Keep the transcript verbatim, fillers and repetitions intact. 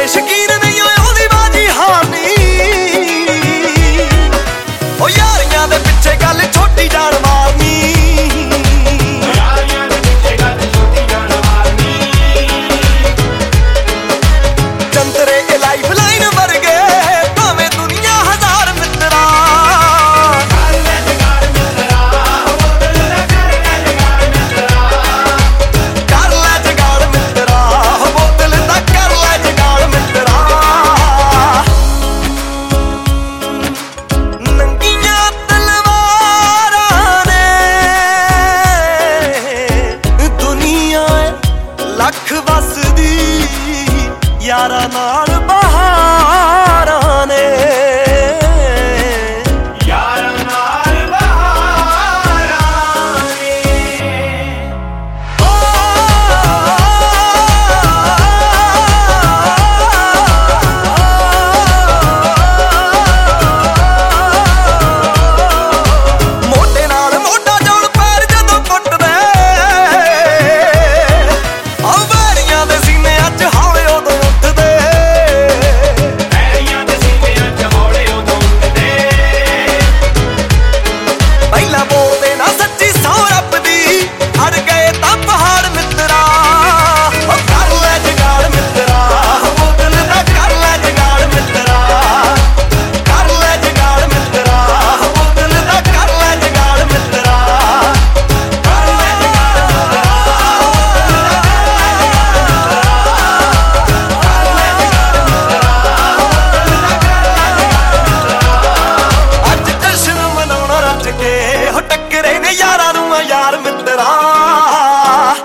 ਦੇ ਸ਼ਕੀਨ ਨਹੀਂ ਉਹਦੀ ਬਾਜੀ ਹਾਰਨੀ। ਉਹ ਯਾਰੀਆਂ ਦੇ ਪਿੱਛੇ ਗੱਲ ਛੋਟੀ ਜਾਣ ਮਾਰਨੀ। ਯਾਰੀਆਂ ਦੇ ਪਿੱਛੇ ਗੱਲ ਛੋਟੀ ਜਾਣ ਮਾਰਨੀ। ਜੰਤਰੇ ਇਹ ਲਾਈਫ ਲਾਈਨ ਵਰਗੇ ਭਾਵੇਂ ਦੁਨੀਆ ਹਜ਼ਾਰ ਮਿੱਤਰਾਂ। ਕਰ ਲੈ ਜਗਾੜ ਮਿੱਤਰਾ, ਬੋਤਲ ਦਾ ਕਰ ਲੈ ਜਗਾੜ ਮਿੱਤਰਾ। ਕਰ ਲੈ ਜਗਾੜ ਮਿੱਤਰਾ, ਬੋਤਲ ਦਾ ਕਰ ਲੈ ਜਗਾੜ ਮਿੱਤਰਾ। ਨੰਗੀਆਂ ਤਲਵਾਰਾਂ ਨੇ ਦੁਨੀਆ ਲੱਖ ਵਸਦੀ ਯਾਰਾਂ ਨਾਲ ਬਹਾਰਾਂ ਨੇ। ਯਾਰਾਂ ਨਾਲ ਬਹਾਰਾਂ ਨੇ। ਮੋਢੇ ਨਾਲ ਮੋਢਾ ਜੋੜ ਪੈਰ ਜਦੋਂ ਕੁੱਟਦੇ ਆ ਵੈਰੀਆਂ ਦੇ ਸੀਨਿਆਂ 'ਚ ਹੌਲੇ ਉਦੋਂ ਉੱਠਦੇ। ਪੈਰੀਆਂ ਦੇ ਸੀਨਿਆਂ 'ਚ ਹੌਲੇ ਉਦੋਂ ਉੱਠਦੇ। ਪਹਿਲਾਂ ਬੋਲਦੇ ਨਾ ਸੱਚੀ ਸਹੁੰ ਰੱਬ ਦੀ ਅੜ ਗਏ ਤਾਂ ਪਹਾੜ ਮਿੱਤਰਾ। ਉਹ ਕਰ ਲੈ ਜਗਾੜ ਮਿੱਤਰਾ, ਬੋਤਲ ਦਾ ਕਰ ਲੈ ਜਗਾੜ ਮਿੱਤਰਾ। ਕਰ ਲੈ ਜਗਾੜ ਮਿੱਤਰਾ, ਬੋਤਲ ਦਾ ਕਰ ਲੈ ਜਗਾੜ ਮਿੱਤਰਾ। ਕਰ ਲੈ ਜਗਾੜ ਅੱਜ ਜਸ਼ਨ ਮਨਾਉਣਾ ਰੱਜ ਕੇ ਹੋ ਟੱਕਰੇ ਨੇ ਯਾਰਾਂ ਨੂੰ ਯਾਰ ਮਿੱਤਰਾ।